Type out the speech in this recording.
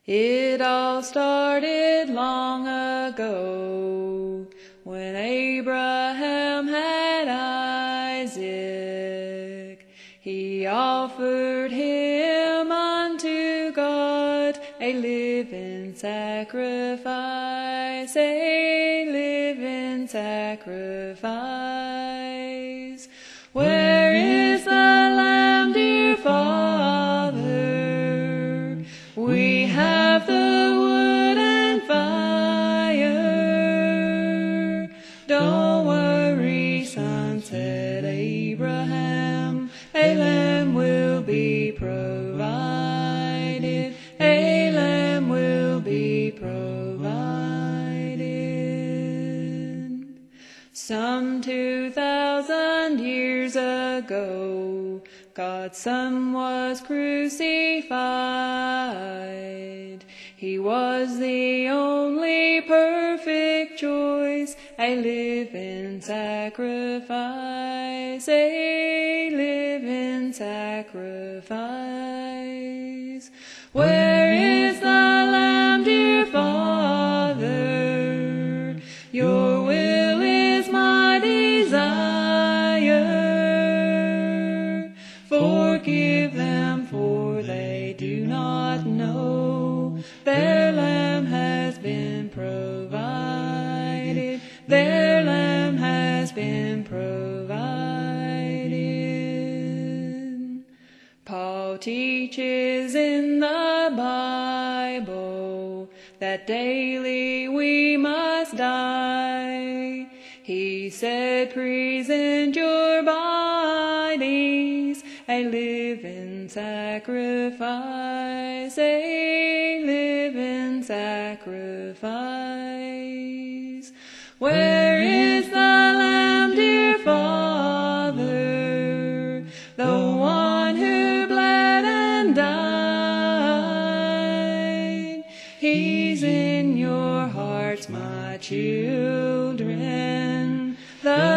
It all started long ago when Abraham had Isaac. He offered him unto God a living sacrifice, a living sacrifice. Where is the Lamb, dear Father? We have the wood and fire. Don't worry, son, said Abraham, a lamb will be provided, a lamb will be provided. Some 2,000 years ago, God's Son was crucified. He was the only perfect choice, a living sacrifice, a living sacrifice. Where is the Lamb, dear Father? Your will is my desire. Forgive them, for they do not know. Their Lamb has been provided. Their Lamb has been provided. Paul teaches in the Bible that daily we must die. He said, present your bodies a living sacrifice, a living sacrifice. Where is the Lamb, dear Father? The one who bled and died. He's in your hearts, my children. The